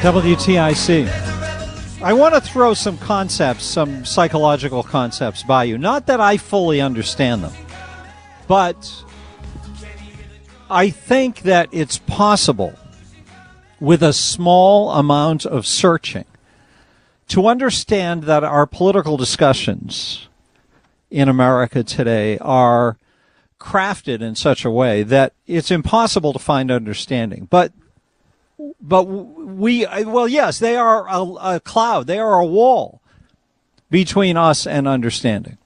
WTIC. I want to throw some concepts, some psychological concepts by you. Not that I fully understand them, but I think that it's possible with a small amount of searching to understand that our political discussions in America today are crafted in such a way that it's impossible to find understanding. But yes, they are a cloud. They are a wall between us and understanding.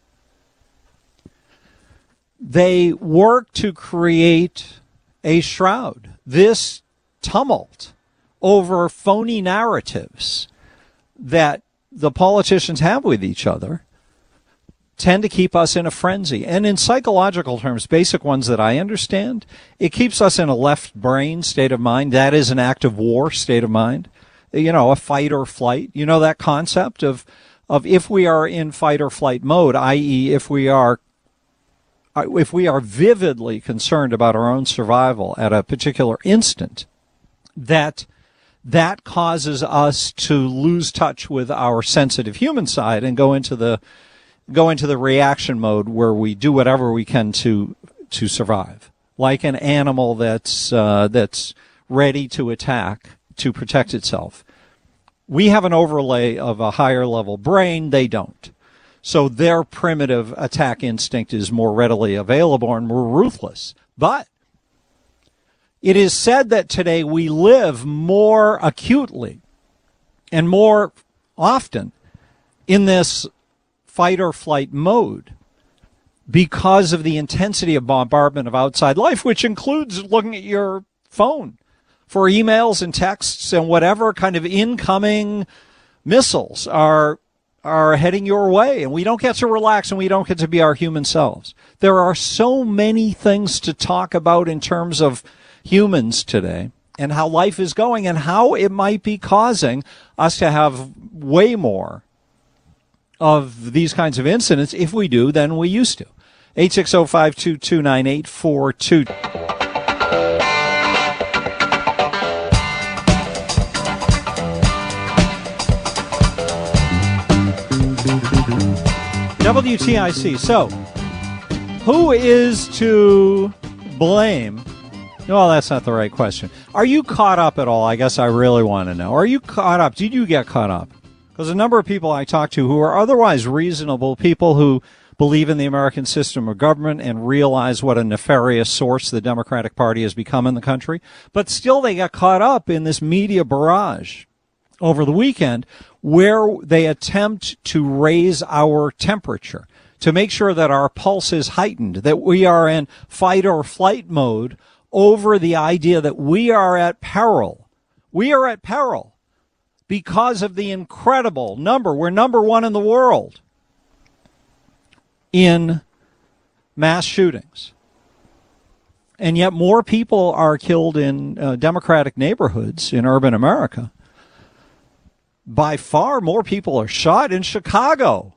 They work to create a shroud. This tumult over phony narratives that the politicians have with each other tend to keep us in a frenzy. And in psychological terms, basic ones that I understand, it keeps us in a left brain state of mind. That is an active war state of mind. You know, a fight or flight. You know that concept of if we are in fight or flight mode, i.e. if we are vividly concerned about our own survival at a particular instant, that causes us to lose touch with our sensitive human side and go into the reaction mode where we do whatever we can to survive, like an animal that's ready to attack to protect itself. We have an overlay of a higher level brain. They don't. So their primitive attack instinct is more readily available and more ruthless. But it is said that today we live more acutely and more often in this fight or flight mode because of the intensity of bombardment of outside life, which includes looking at your phone for emails and texts and whatever kind of incoming missiles are heading your way. And we don't get to relax and we don't get to be our human selves. There are so many things to talk about in terms of humans today and how life is going and how it might be causing us to have way more of these kinds of incidents, if we do, than we used to. 860-522-9842. WTIC. So, who is to blame? Well, that's not the right question. Are you caught up at all? I guess I really want to know. Are you caught up? Did you get caught up? Because a number of people I talk to who are otherwise reasonable, people who believe in the American system of government and realize what a nefarious source the Democratic Party has become in the country, but still they got caught up in this media barrage over the weekend where they attempt to raise our temperature, to make sure that our pulse is heightened, that we are in fight or flight mode over the idea that we are at peril. We are at peril because of the incredible number. We're number one in the world in mass shootings. And yet more people are killed in Democratic neighborhoods in urban America. By far more people are shot in Chicago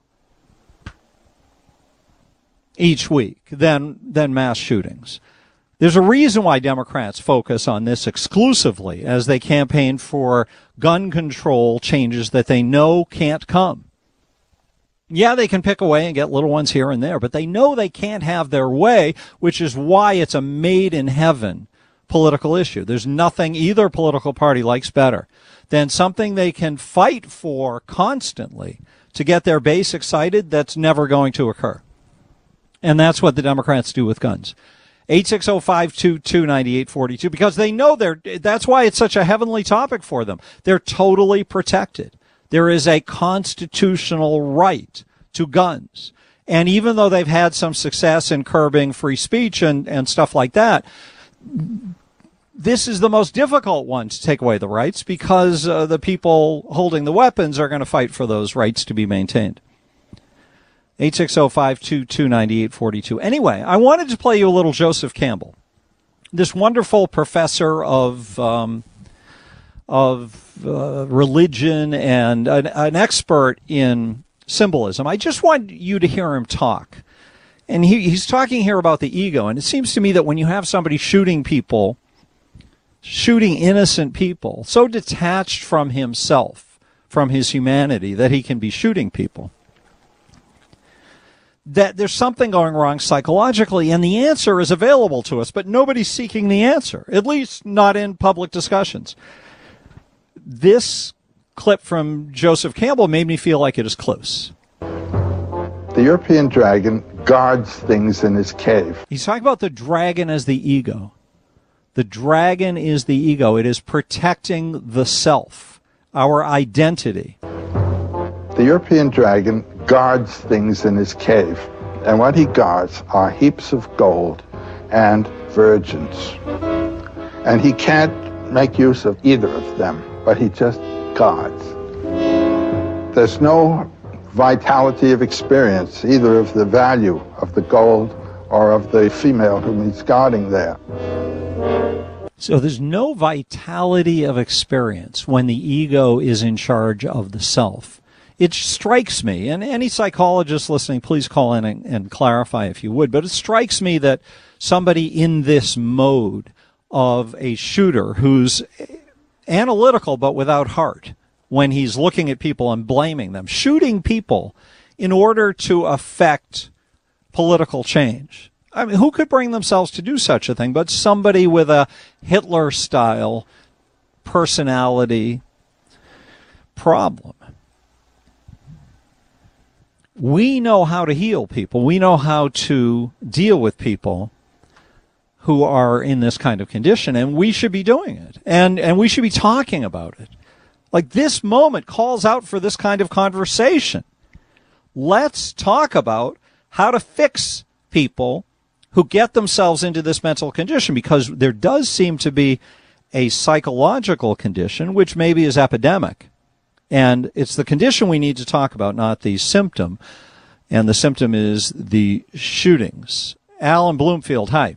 each week than mass shootings. There's a reason why Democrats focus on this exclusively as they campaign for gun control changes that they know can't come. Yeah, they can pick away and get little ones here and there, but they know they can't have their way, which is why it's a made-in-heaven political issue. There's nothing either political party likes better than something they can fight for constantly to get their base excited that's never going to occur. And that's what the Democrats do with guns. 860-522-9842, because they know that's why it's such a heavenly topic for them. They're totally protected. There is a constitutional right to guns. And even though they've had some success in curbing free speech and stuff like that, this is the most difficult one to take away the rights because the people holding the weapons are going to fight for those rights to be maintained. 860-522-9842. Anyway, I wanted to play you a little Joseph Campbell, this wonderful professor of religion and an expert in symbolism. I just want you to hear him talk. And he's talking here about the ego. And it seems to me that when you have somebody shooting people shooting innocent people, so detached from himself, from his humanity, that he can be shooting people, that there's something going wrong psychologically, and the answer is available to us, but nobody's seeking the answer, at least not in public discussions. This clip from Joseph Campbell made me feel like it is close. The European dragon guards things in his cave. He's talking about the dragon as the ego. The dragon is the ego. It is protecting the self, our identity. The European dragon guards things in his cave, and what he guards are heaps of gold and virgins. And he can't make use of either of them, but he just guards. There's no vitality of experience, either of the value of the gold or of the female whom he's guarding there. So there's no vitality of experience when the ego is in charge of the self. It strikes me, and any psychologist listening, please call in and clarify if you would, but it strikes me that somebody in this mode of a shooter who's analytical but without heart, when he's looking at people and blaming them, shooting people in order to affect political change. I mean, who could bring themselves to do such a thing but somebody with a Hitler-style personality problem? We know how to heal people. We know how to deal with people who are in this kind of condition, and we should be doing it. And we should be talking about it. Like, this moment calls out for this kind of conversation. Let's talk about how to fix people who get themselves into this mental condition, because there does seem to be a psychological condition which maybe is epidemic. And it's the condition we need to talk about, not the symptom. And the symptom is the shootings. Alan Bloomfield, hi.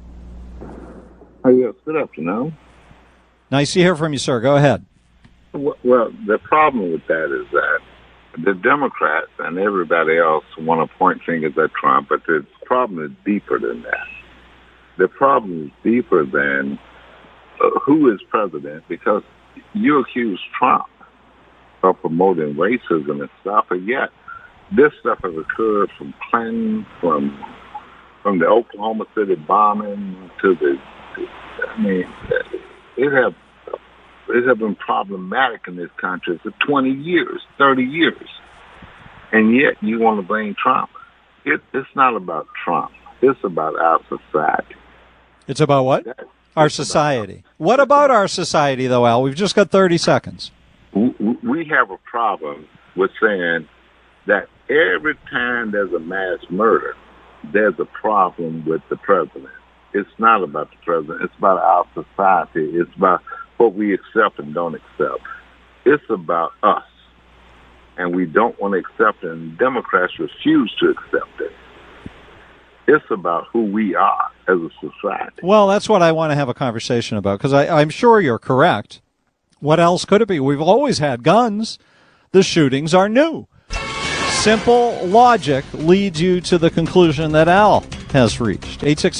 Yes, good afternoon. Nice to hear from you, sir. Go ahead. Well, the problem with that is that the Democrats and everybody else want to point fingers at Trump, but the problem is deeper than that. The problem is deeper than who is president, because you accuse Trump of promoting racism and stuff, and yet this stuff has occurred from Clinton, from the Oklahoma City bombing to the, I mean, it has been problematic in this country for 20 years, 30 years. And yet you want to blame Trump. It's not about Trump. It's about our society. It's about what? Our society. What about our society, though, Al? We've just got 30 seconds. We have a problem with saying that every time there's a mass murder, there's a problem with the president. It's not about the president. It's about our society. It's about what we accept and don't accept. It's about us. And we don't want to accept it, and Democrats refuse to accept it. It's about who we are as a society. Well, that's what I want to have a conversation about, because I'm sure you're correct. What else could it be? We've always had guns. The shootings are new. Simple logic leads you to the conclusion that Al has reached.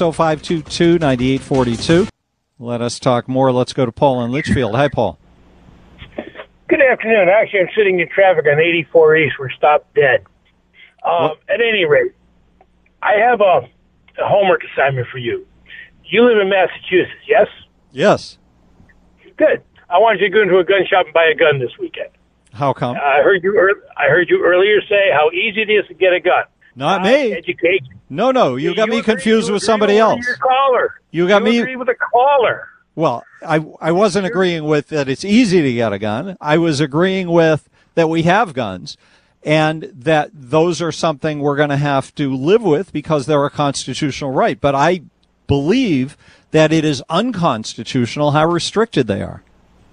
860-522-9842. Let us talk more. Let's go to Paul in Litchfield. Hi, Paul. Good afternoon. Actually, I'm sitting in traffic on 84 East. We're stopped dead. At any rate, I have a homework assignment for you. You live in Massachusetts, yes? Yes. Good. I wanted you to go into a gun shop and buy a gun this weekend. How come? I heard you earlier say how easy it is to get a gun. Not me. Education. No. You got me confused with somebody else. Your caller. You agree with a caller. Well, I wasn't agreeing with that it's easy to get a gun. I was agreeing with that we have guns and that those are something we're going to have to live with because they're a constitutional right. But I believe that it is unconstitutional how restricted they are.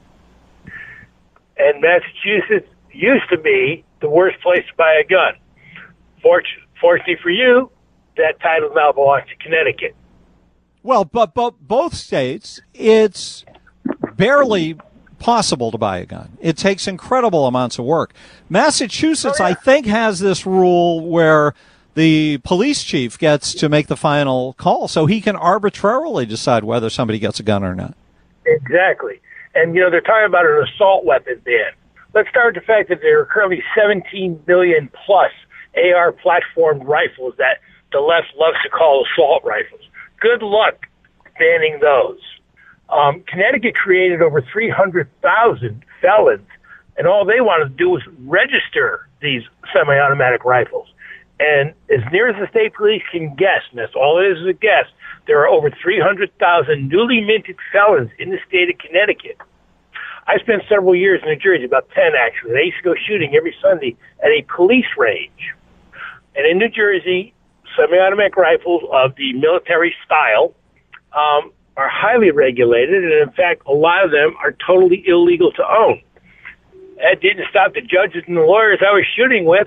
And Massachusetts used to be the worst place to buy a gun. Fortunately for you, that title now belongs to Connecticut. Well, but both states, it's barely possible to buy a gun. It takes incredible amounts of work. Massachusetts, I think, has this rule where the police chief gets to make the final call, so he can arbitrarily decide whether somebody gets a gun or not. Exactly. And, they're talking about an assault weapon ban. Let's start with the fact that there are currently 17 million plus AR platformed rifles that the left loves to call assault rifles. Good luck banning those. Connecticut created over 300,000 felons, and all they wanted to do was register these semi-automatic rifles. And as near as the state police can guess, and that's all it is a guess, there are over 300,000 newly minted felons in the state of Connecticut. I spent several years in New Jersey, about 10 actually, and I used to go shooting every Sunday at a police range. And in New Jersey, semi-automatic rifles of the military style are highly regulated, and in fact, a lot of them are totally illegal to own. That didn't stop the judges and the lawyers I was shooting with.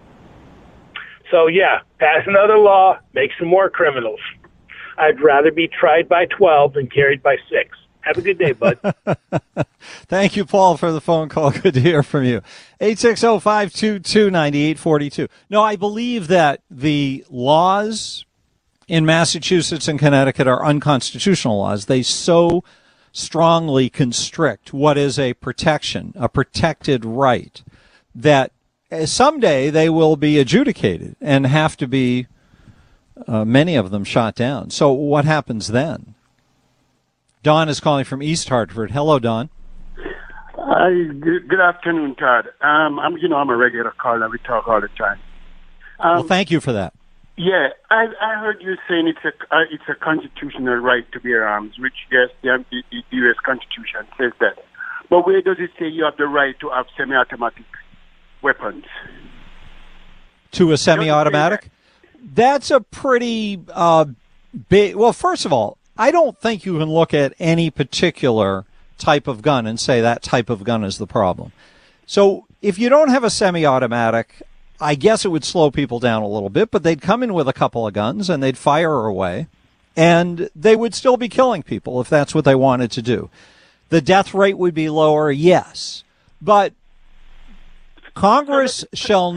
So yeah, pass another law, make some more criminals. I'd rather be tried by 12 than carried by 6. Have a good day, bud. Thank you, Paul, for the phone call. Good to hear from you. 860-522-9842. No, I believe that the laws in Massachusetts and Connecticut are unconstitutional laws. They so strongly constrict what is a protection, a protected right, that someday they will be adjudicated and have to be, many of them, shot down. So what happens then? Don is calling from East Hartford. Hello, Don. Good afternoon, Todd. I'm a regular caller. We talk all the time. Well, thank you for that. Yeah, I heard you saying it's a constitutional right to bear arms, which yes, the U.S. Constitution says that. But where does it say you have the right to have semi-automatic weapons? To a semi-automatic? That's a pretty big. Well, first of all, I don't think you can look at any particular type of gun and say that type of gun is the problem. So if you don't have a semi-automatic, I guess it would slow people down a little bit, but they'd come in with a couple of guns and they'd fire away, and they would still be killing people if that's what they wanted to do. The death rate would be lower, yes, but Congress shall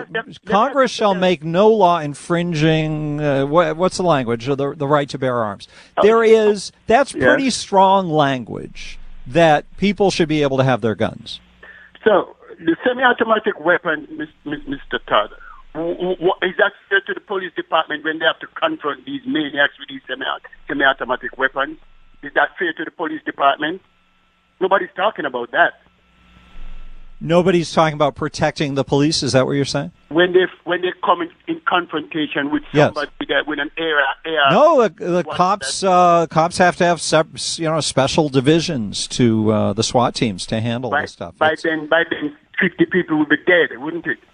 make no law infringing what's the language, the right to bear arms. That's pretty strong language that people should be able to have their guns. So the semi-automatic weapon, Mr. Todd, is that fair to the police department when they have to confront these maniacs with these semi-automatic weapons? Is that fair to the police department? Nobody's talking about that. Nobody's talking about protecting the police. Is that what you're saying? When they come in confrontation with somebody with an AR. No, the cops have to have special divisions to the SWAT teams to handle this stuff. By then, 50 people would be dead, wouldn't it?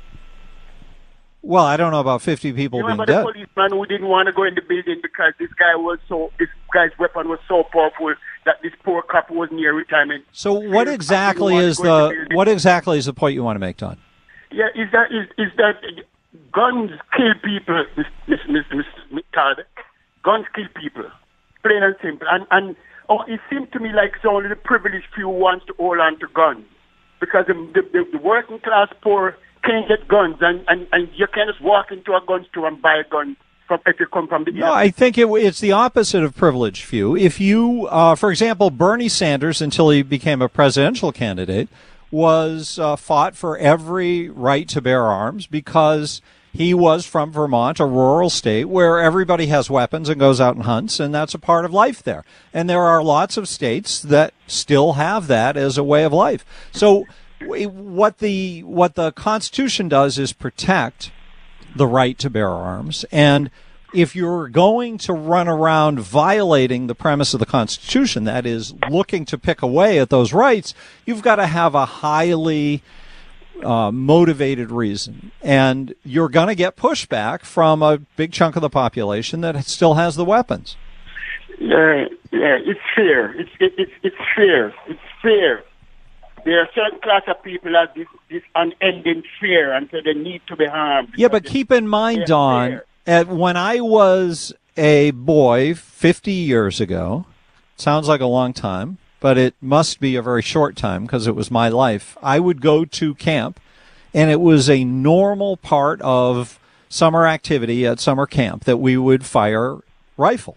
Well, I don't know about 50 people being dead. Remember the policeman who didn't want to go in the building because this guy's weapon was so powerful that this poor cop was near retirement. So what exactly is the point you want to make, Don? Yeah, is that guns kill people, Mr. Todd. Guns kill people, plain and simple. And it seems to me like it's only the privileged few who wants to hold on to guns because the working class poor can't get guns, and you can't just walk into a gun store and buy a gun if you come from the No, I think it's the opposite of privileged few. If you, for example, Bernie Sanders, until he became a presidential candidate, was fought for every right to bear arms because he was from Vermont, a rural state where everybody has weapons and goes out and hunts, and that's a part of life there. And there are lots of states that still have that as a way of life. So what the Constitution does is protect the right to bear arms, and if you're going to run around violating the premise of the Constitution, that is looking to pick away at those rights, you've got to have a highly motivated reason, and you're going to get pushback from a big chunk of the population that still has the weapons. Yeah, it's fair. It's fair. It's fair. There are certain class of people that this unending fear, and so they need to be harmed. Yeah, but keep in mind, Don, when I was a boy 50 years ago, sounds like a long time, but it must be a very short time because it was my life. I would go to camp, and it was a normal part of summer activity at summer camp that we would fire rifles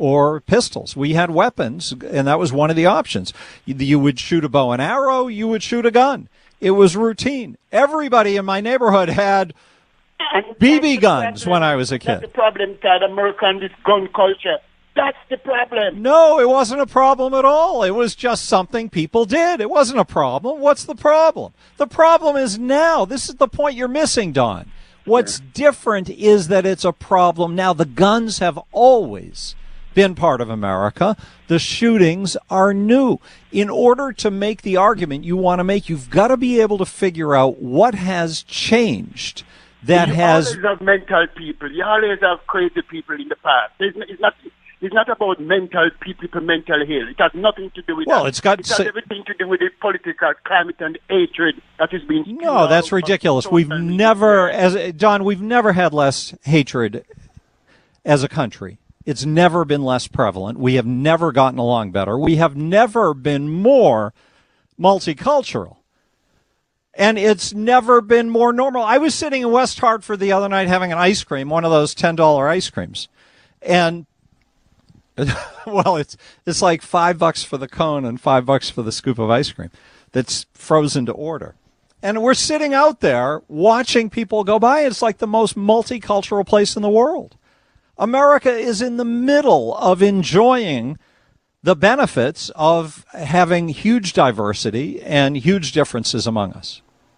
or pistols. We had weapons, and that was one of the options. You would shoot a bow and arrow, you would shoot a gun. It was routine. Everybody in my neighborhood had BB guns when I was a kid. That's the problem, Todd. American, this gun culture. That's the problem. No, it wasn't a problem at all. It was just something people did. It wasn't a problem. What's the problem? The problem is now. This is the point you're missing, Don. What's different is that it's a problem now. The guns have always been part of America. The shootings are new. In order to make the argument you want to make, you've got to be able to figure out what has changed. You always have mental people. You always have crazy people in the past. It's not about mental people, mental health. It has nothing to do with that. It has everything to do with the political climate and hatred that is being... No, that's ridiculous. We've never had less hatred as a country. It's never been less prevalent. We have never gotten along better. We have never been more multicultural. And it's never been more normal. I was sitting in West Hartford the other night having an ice cream, one of those $10 ice creams. And, well, it's like $5 for the cone and $5 for the scoop of ice cream that's frozen to order. And we're sitting out there watching people go by. It's like the most multicultural place in the world. America is in the middle of enjoying the benefits of having huge diversity and huge differences among us.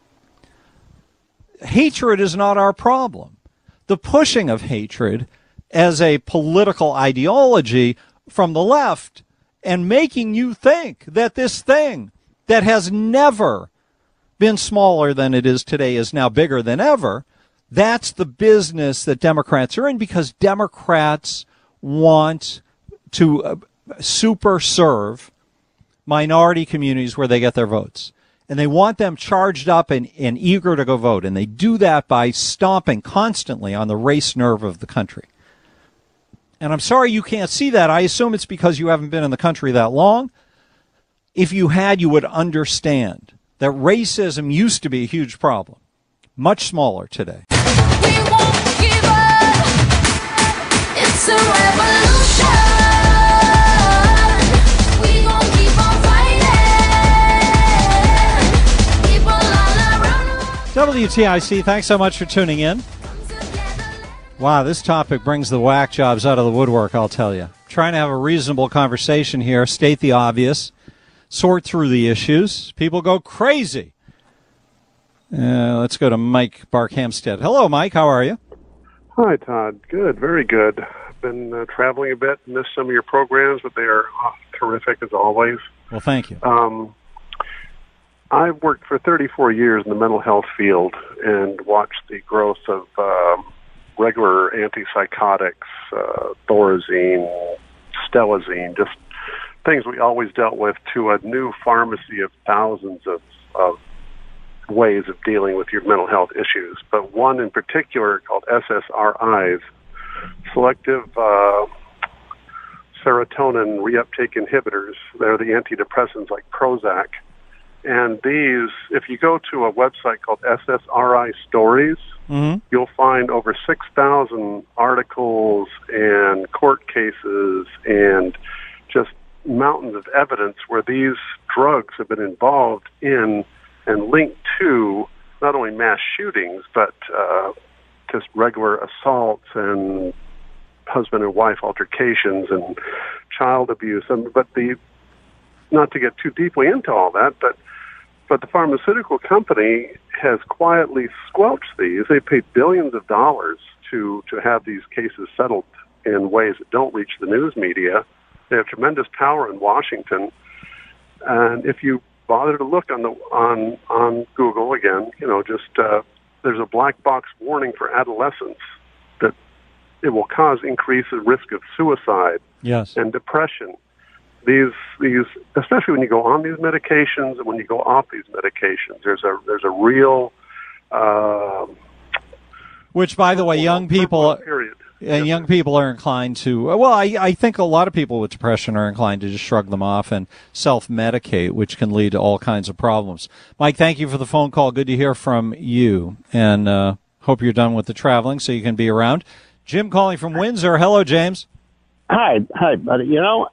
Hatred is not our problem. The pushing of hatred as a political ideology from the left and making you think that this thing that has never been smaller than it is today is now bigger than ever, that's the business that Democrats are in, because Democrats want to super serve minority communities where they get their votes. And they want them charged up and eager to go vote. And they do that by stomping constantly on the race nerve of the country. And I'm sorry you can't see that. I assume it's because you haven't been in the country that long. If you had, you would understand that racism used to be a huge problem. Much smaller today. We won't give up. It's a revolution. We gon' keep on fighting. People all around. WTIC, thanks so much for tuning in. Wow, this topic brings the whack jobs out of the woodwork, I'll tell you. Trying to have a reasonable conversation here, state the obvious, sort through the issues. People go crazy. Let's go to Mike Barkhamsted. Hello, Mike. How are you? Hi, Todd. Good. Very good. I've been traveling a bit, missed some of your programs, but they are terrific as always. Well, thank you. I've worked for 34 years in the mental health field and watched the growth of regular antipsychotics, Thorazine, Stelazine, just things we always dealt with, to a new pharmacy of thousands of ways of dealing with your mental health issues. But one in particular called SSRIs, selective serotonin reuptake inhibitors. They're the antidepressants like Prozac. And these, if you go to a website called SSRI Stories, you'll find over 6,000 articles and court cases and just mountains of evidence where these drugs have been involved in and linked to not only mass shootings, but just regular assaults and husband and wife altercations and child abuse. But not to get too deeply into all that, but the pharmaceutical company has quietly squelched these. They paid billions of dollars to have these cases settled in ways that don't reach the news media. They have tremendous power in Washington. And if you bother to look on Google again, there's a black box warning for adolescents that it will cause increased risk of suicide and depression. These, especially when you go on these medications and when you go off these medications, there's a real. Which, by the way, young people are inclined to. Well, I think a lot of people with depression are inclined to just shrug them off and self-medicate, which can lead to all kinds of problems. Mike, thank you for the phone call. Good to hear from you, and hope you're done with the traveling so you can be around. Jim calling from Windsor. Hello, James. Hi, buddy. You know,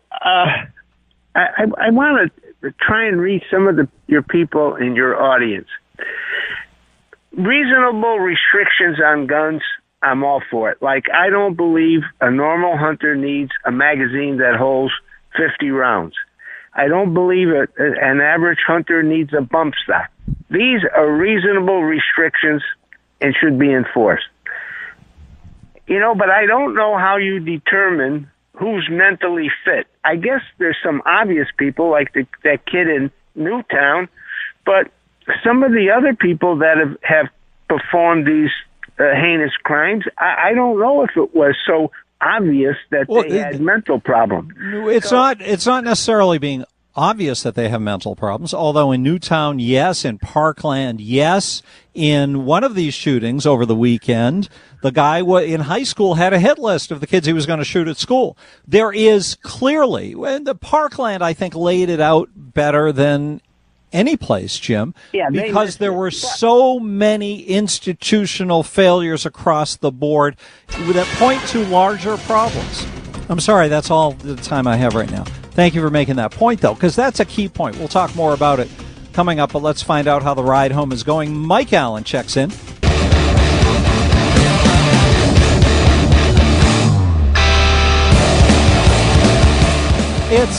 I want to try and reach some of your people in your audience. Reasonable restrictions on guns, I'm all for it. Like, I don't believe a normal hunter needs a magazine that holds 50 rounds. I don't believe an average hunter needs a bump stock. These are reasonable restrictions and should be enforced. You know, but I don't know how you determine who's mentally fit. I guess there's some obvious people like that kid in Newtown, but some of the other people that have performed these heinous crimes, I don't know if it was so obvious that they had mental problems. It's not necessarily being obvious that they have mental problems, although in Newtown, yes, in Parkland, yes. In one of these shootings over the weekend, the guy in high school had a hit list of the kids he was going to shoot at school. There is clearly, and the Parkland, I think, laid it out better than any place, Jim, because there were so many institutional failures across the board that point to larger problems. I'm sorry, that's all the time I have right now. Thank you for making that point, though, because that's a key point. We'll talk more about it coming up, but let's find out how the ride home is going. Mike Allen checks in. It's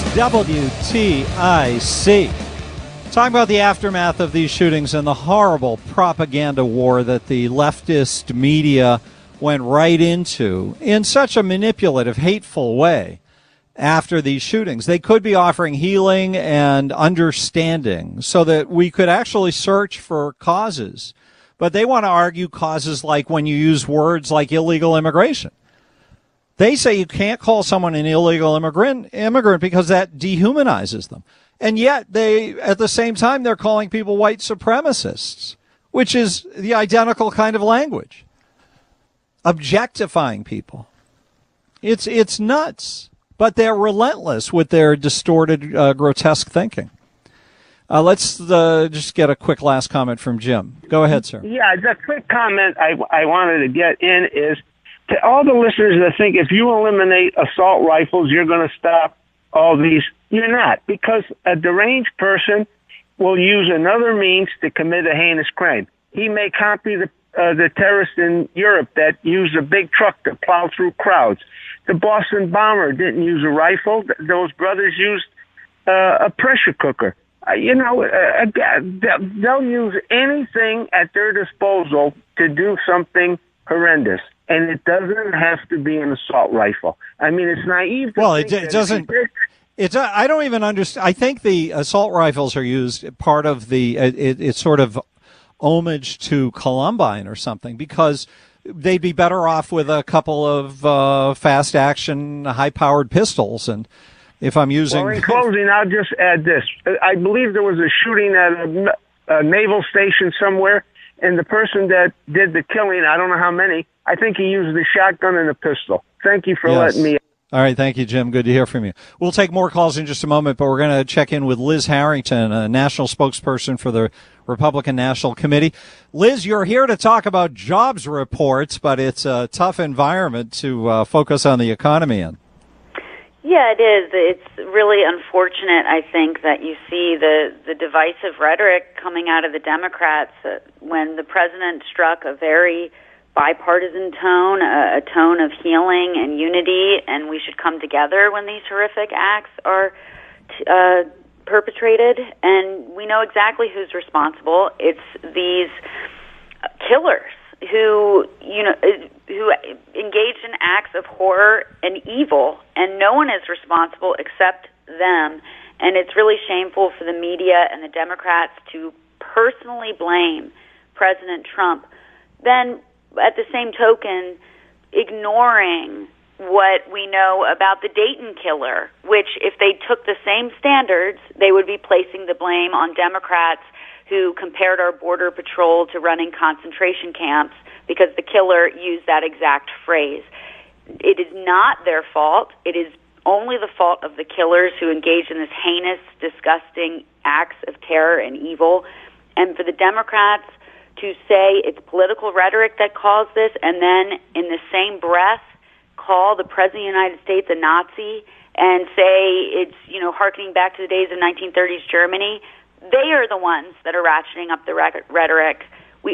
WTIC. Talking about the aftermath of these shootings and the horrible propaganda war that the leftist media went right into in such a manipulative, hateful way after these shootings. They could be offering healing and understanding so that we could actually search for causes. But they want to argue causes like when you use words like illegal immigration. They say you can't call someone an illegal immigrant because that dehumanizes them. And yet they, at the same time, they're calling people white supremacists, which is the identical kind of language. Objectifying people. It's nuts. But they're relentless with their distorted, grotesque thinking. Let's just get a quick last comment from Jim. Go ahead, sir. Yeah, the quick comment I wanted to get in is to all the listeners that think if you eliminate assault rifles, you're going to stop all these. You're not, because a deranged person will use another means to commit a heinous crime. He may copy the terrorists in Europe that used a big truck to plow through crowds. The Boston bomber didn't use a rifle. Those brothers used a pressure cooker. They'll use anything at their disposal to do something horrendous. And it doesn't have to be an assault rifle. I mean, it's naive to think it doesn't. I don't even understand. I think the assault rifles are used part of it's sort of homage to Columbine or something, because they'd be better off with a couple of fast action, high powered pistols. And if I'm using. Well, in closing, I'll just add this. I believe there was a shooting at a naval station somewhere, and the person that did the killing, I don't know how many, I think he used the shotgun and a pistol. Thank you for letting me. All right. Thank you, Jim. Good to hear from you. We'll take more calls in just a moment, but we're going to check in with Liz Harrington, a national spokesperson for the Republican National Committee. Liz, you're here to talk about jobs reports, but it's a tough environment to focus on the economy in. Yeah, it is. It's really unfortunate, I think, that you see the divisive rhetoric coming out of the Democrats when the president struck a very bipartisan tone, a tone of healing and unity, and we should come together when these horrific acts are perpetrated. And we know exactly who's responsible. It's these killers who engaged in acts of horror and evil, and no one is responsible except them. And it's really shameful for the media and the Democrats to personally blame President Trump. Then, at the same token, ignoring what we know about the Dayton killer, which if they took the same standards, they would be placing the blame on Democrats who compared our Border Patrol to running concentration camps because the killer used that exact phrase. It is not their fault. It is only the fault of the killers who engaged in this heinous, disgusting acts of terror and evil. And for the Democrats to say it's political rhetoric that caused this, and then in the same breath call the President of the United States a Nazi and say it's, hearkening back to the days of 1930s Germany, they are the ones that are ratcheting up the rhetoric.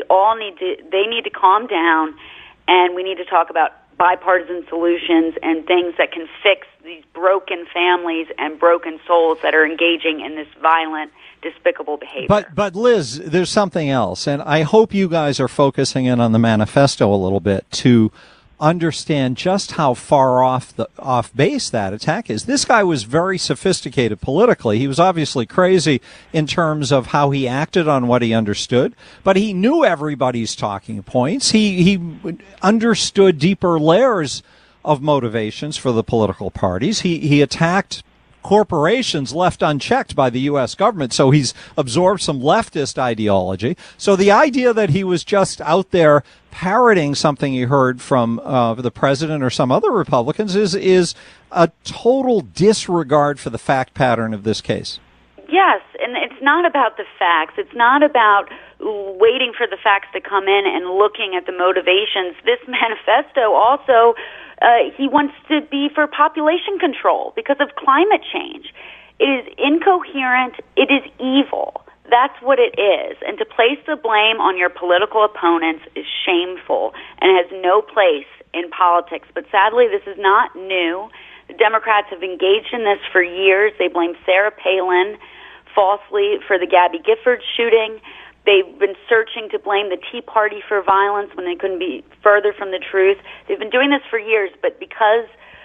They need to calm down, and we need to talk about bipartisan solutions and things that can fix these broken families and broken souls that are engaging in this violent, despicable behavior. But Liz, there's something else, and I hope you guys are focusing in on the manifesto a little bit to understand just how far off base that attack is. This guy was very sophisticated politically. He was obviously crazy in terms of how he acted on what he understood, but he knew everybody's talking points. He understood deeper layers of motivations for the political parties. He attacked corporations left unchecked by the U.S. government, so he's absorbed some leftist ideology. So the idea that he was just out there parroting something he heard from the president or some other Republicans is a total disregard for the fact pattern of this case. Yes, and it's not about the facts. It's not about waiting for the facts to come in and looking at the motivations. This manifesto also, he wants to be for population control because of climate change. It is incoherent. It is evil. That's what it is. And to place the blame on your political opponents is shameful and has no place in politics. But sadly, this is not new. The Democrats have engaged in this for years. They blame Sarah Palin falsely for the Gabby Giffords shooting. They've been searching to blame the Tea Party for violence when they couldn't be further from the truth. They've been doing this for years, but because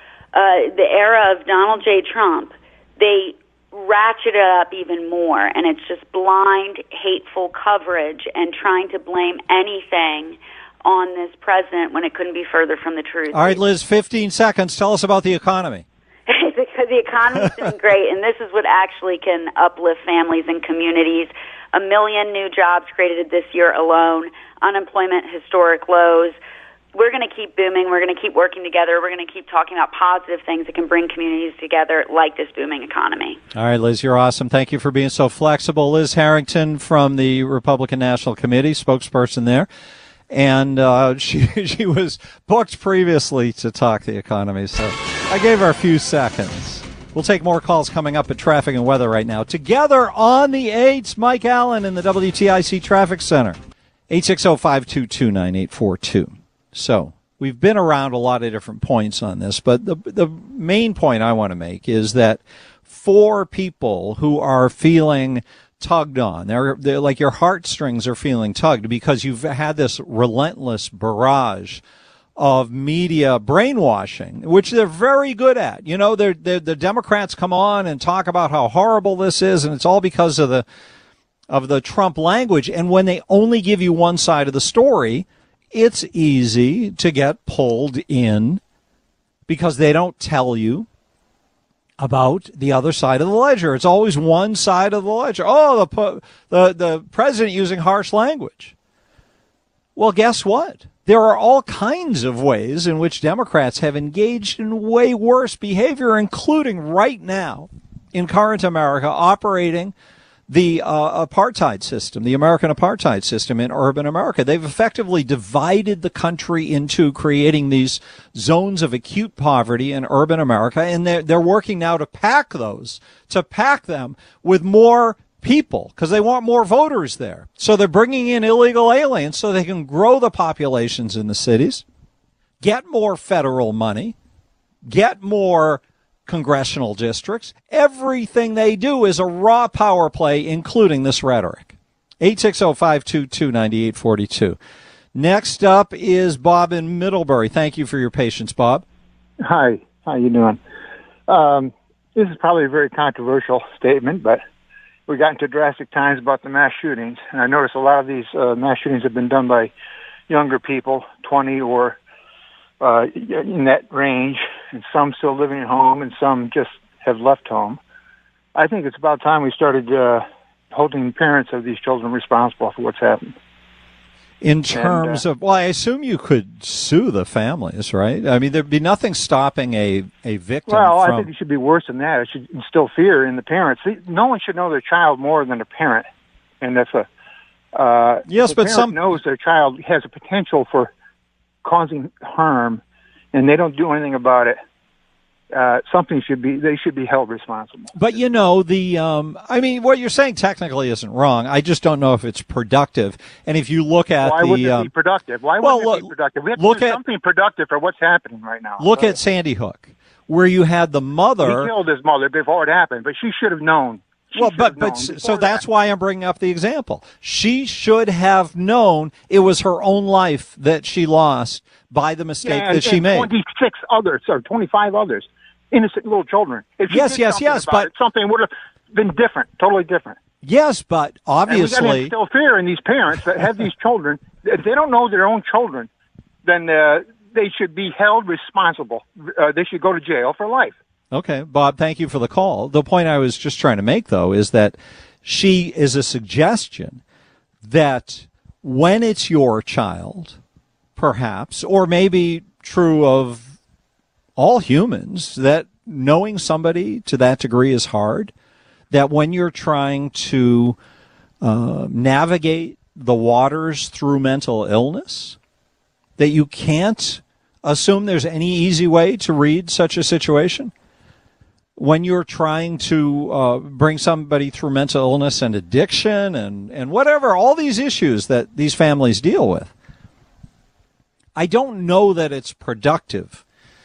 the era of Donald J. Trump, they ratchet it up even more, and it's just blind, hateful coverage and trying to blame anything on this president when it couldn't be further from the truth. All right, Liz, 15 seconds. Tell us about the economy. The economy's doing great, and this is what actually can uplift families and communities. 1 million new jobs created this year alone. Unemployment, historic lows. We're going to keep booming. We're going to keep working together. We're going to keep talking about positive things that can bring communities together like this booming economy. All right, Liz, you're awesome. Thank you for being so flexible. Liz Harrington from the Republican National Committee, spokesperson there. And she was booked previously to talk the economy, so I gave her a few seconds. We'll take more calls coming up at Traffic and Weather right now. Together on the 8s, Mike Allen in the WTIC Traffic Center. 860-522-9842. So we've been around a lot of different points on this, but the main point I want to make is that for people who are feeling tugged on, they're like your heartstrings are feeling tugged because you've had this relentless barrage of media brainwashing, which they're very good at. You know, the Democrats come on and talk about how horrible this is, and it's all because of the Trump language. And when they only give you one side of the story, it's easy to get pulled in because they don't tell you about the other side of the ledger. It's always one side of the ledger. Oh, the president using harsh language. Well, guess what? There are all kinds of ways in which Democrats have engaged in way worse behavior, including right now in current America operating the apartheid system, the American apartheid system in urban America. They've effectively divided the country into creating these zones of acute poverty in urban America, and they're working now to pack them with more people because they want more voters there. So they're bringing in illegal aliens so they can grow the populations in the cities, get more federal money, get more congressional districts. Everything they do is a raw power play, including this rhetoric. 860-522-9842. Next up is Bob in Middlebury. Thank you for your patience, Bob. Hi. How you doing? This is probably a very controversial statement, but we got into drastic times about the mass shootings, and I noticed a lot of these mass shootings have been done by younger people, 20 or in that range, and some still living at home, and some just have left home. I think it's about time we started holding parents of these children responsible for what's happened. In terms of, well, I assume you could sue the families, right? I mean, there'd be nothing stopping a victim I think it should be worse than that. It should instill fear in the parents. No one should know their child more than a parent, and that's yes, but some knows their child has a potential for causing harm and they don't do anything about it, they should be held responsible. But I mean, what you're saying technically isn't wrong. I just don't know if it's productive. And if you look at why wouldn't it be productive? Why wouldn't it be productive? We have to do something productive for what's happening right now. Look at Sandy Hook, where you had the mother. He killed his mother before it happened, but she should have known. So that's why I'm bringing up the example. She should have known it was her own life that she lost by the mistake that she made. 26 others, or 25 others, innocent little children. If she did something about it, something would have been different, totally different. Yes, but obviously, and we got to instill fear in these parents that have these children. If they don't know their own children, then they should be held responsible. They should go to jail for life. Okay, Bob, thank you for the call. The point I was just trying to make, though, is that she is a suggestion that when it's your child, perhaps, or maybe true of all humans, that knowing somebody to that degree is hard, that when you're trying to navigate the waters through mental illness, that you can't assume there's any easy way to read such a situation. When you're trying to bring somebody through mental illness and addiction and whatever, all these issues that these families deal with, I don't know that it's productive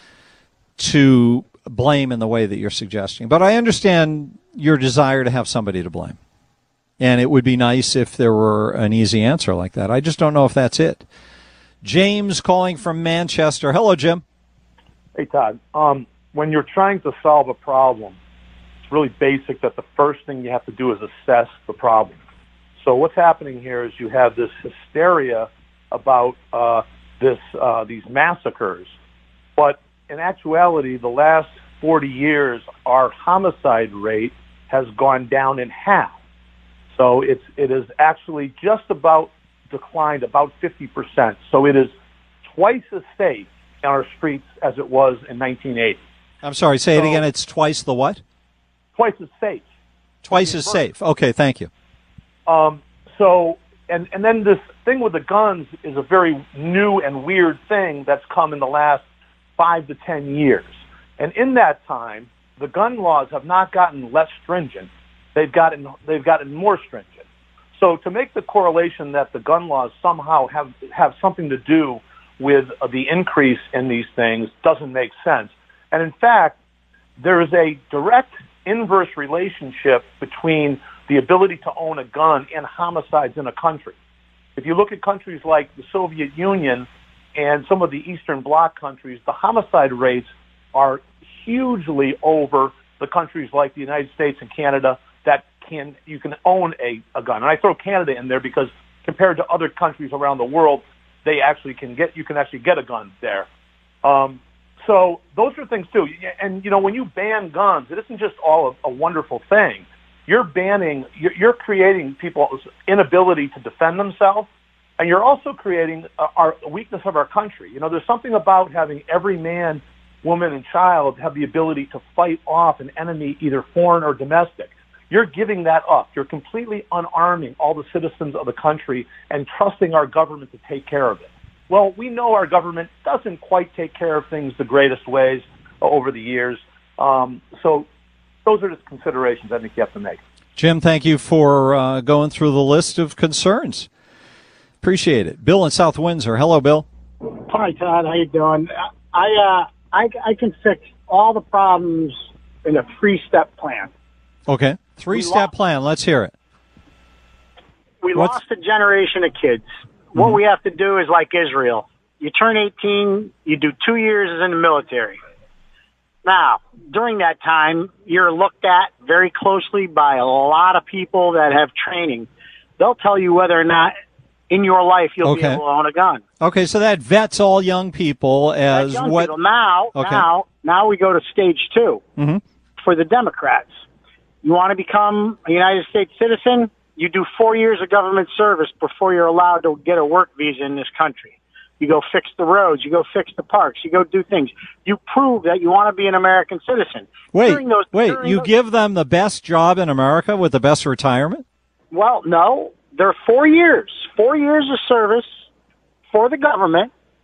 to blame in the way that you're suggesting. But I understand your desire to have somebody to blame. And it would be nice if there were an easy answer like that. I just don't know if that's it. James calling from Manchester. Hello, Jim. Hey, Todd. When you're trying to solve a problem, it's really basic that the first thing you have to do is assess the problem. So what's happening here is you have this hysteria about these massacres, but in actuality, the last 40 years, our homicide rate has gone down in half. So it is actually just about declined about 50%. So it is twice as safe on our streets as it was in 1980. I'm sorry, say it again. It's twice the what? Twice as safe. Twice as safe. Okay, thank you. And then this thing with the guns is a very new and weird thing that's come in the last 5 to 10 years. And in that time, the gun laws have not gotten less stringent. They've gotten more stringent. So to make the correlation that the gun laws somehow have something to do with the increase in these things doesn't make sense. And in fact, there is a direct inverse relationship between the ability to own a gun and homicides in a country. If you look at countries like the Soviet Union and some of the Eastern Bloc countries, the homicide rates are hugely over the countries like the United States and Canada that you can own a gun. And I throw Canada in there because compared to other countries around the world, you can actually get a gun there. So those are things too. And when you ban guns, it isn't just all a wonderful thing. You're you're creating people's inability to defend themselves, and you're also creating our weakness of our country. There's something about having every man, woman, and child have the ability to fight off an enemy, either foreign or domestic. You're giving that up. You're completely unarming all the citizens of the country and trusting our government to take care of it. Well, we know our government doesn't quite take care of things the greatest ways over the years. So those are just considerations I think you have to make. Jim, thank you for going through the list of concerns. Appreciate it. Bill in South Windsor. Hello, Bill. Hi, Todd. How you doing? I can fix all the problems in a 3-step plan. Okay. 3-step plan. Let's hear it. We lost a generation of kids. What we have to do is like Israel. You turn 18, you do 2 years in the military. Now, during that time, you're looked at very closely by a lot of people that have training. They'll tell you whether or not in your life you'll be able to own a gun. Okay, so that vets all young people as what? People. Now we go to stage 2 for the Democrats. You want to become a United States citizen? You do 4 years of government service before you're allowed to get a work visa in this country. You go fix the roads. You go fix the parks. You go do things. You prove that you want to be an American citizen. You give them the best job in America with the best retirement? Well, no. They're 4 years. 4 years of service for the government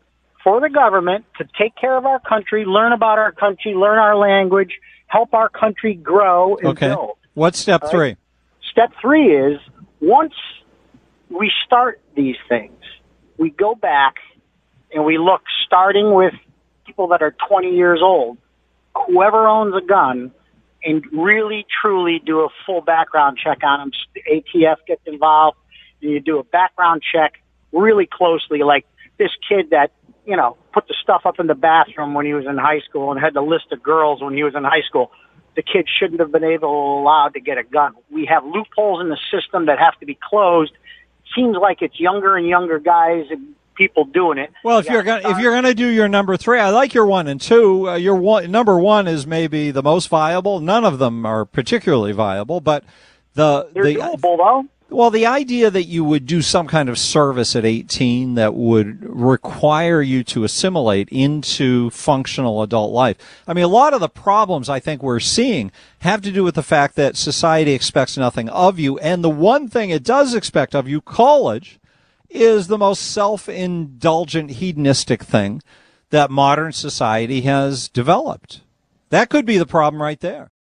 for the government to take care of our country, learn about our country, learn our language, help our country grow and build. What's step All 3? right? Step 3 is once we start these things, we go back and we look, starting with people that are 20 years old, whoever owns a gun, and really, truly do a full background check on them. The ATF gets involved, and you do a background check really closely, like this kid that, you know, put the stuff up in the bathroom when he was in high school and had the list of girls when he was in high school. The kid shouldn't have been allowed to get a gun. We have loopholes in the system that have to be closed. Seems like it's younger and younger guys and people doing it. Well, if you're gonna do your number 3, I like your 1 and 2. Your number 1 is maybe the most viable. None of them are particularly viable, but they're doable though. Well, the idea that you would do some kind of service at 18 that would require you to assimilate into functional adult life. I mean, a lot of the problems I think we're seeing have to do with the fact that society expects nothing of you. And the one thing it does expect of you, college, is the most self-indulgent, hedonistic thing that modern society has developed. That could be the problem right there.